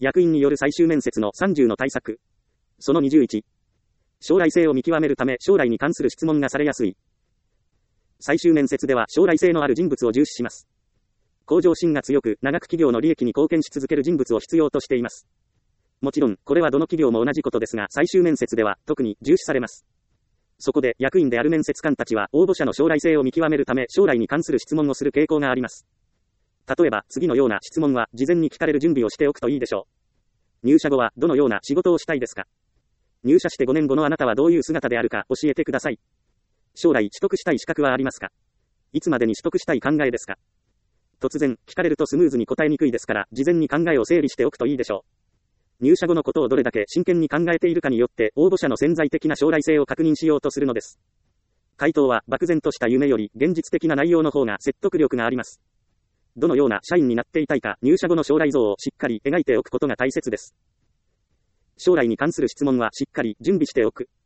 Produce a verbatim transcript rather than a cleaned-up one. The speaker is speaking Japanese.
役員による最終面接のさんじゅうの対策。そのにじゅういち。将来性を見極めるため将来に関する質問がされやすい。最終面接では将来性のある人物を重視します。向上心が強く、長く企業の利益に貢献し続ける人物を必要としています。もちろん、これはどの企業も同じことですが、最終面接では特に重視されます。そこで、役員である面接官たちは、応募者の将来性を見極めるため、将来に関する質問をする傾向があります。例えば、次のような質問は、事前に聞かれる準備をしておくといいでしょう。入社後は、どのような仕事をしたいですか？入社してごねんごのあなたはどういう姿であるか教えてください。将来取得したい資格はありますか？いつまでに取得したい考えですか？突然、聞かれるとスムーズに答えにくいですから、事前に考えを整理しておくといいでしょう。入社後のことをどれだけ真剣に考えているかによって、応募者の潜在的な将来性を確認しようとするのです。回答は、漠然とした夢より、現実的な内容の方が説得力があります。どのような社員になっていたいか、入社後の将来像をしっかり描いておくことが大切です。将来に関する質問はしっかり準備しておく。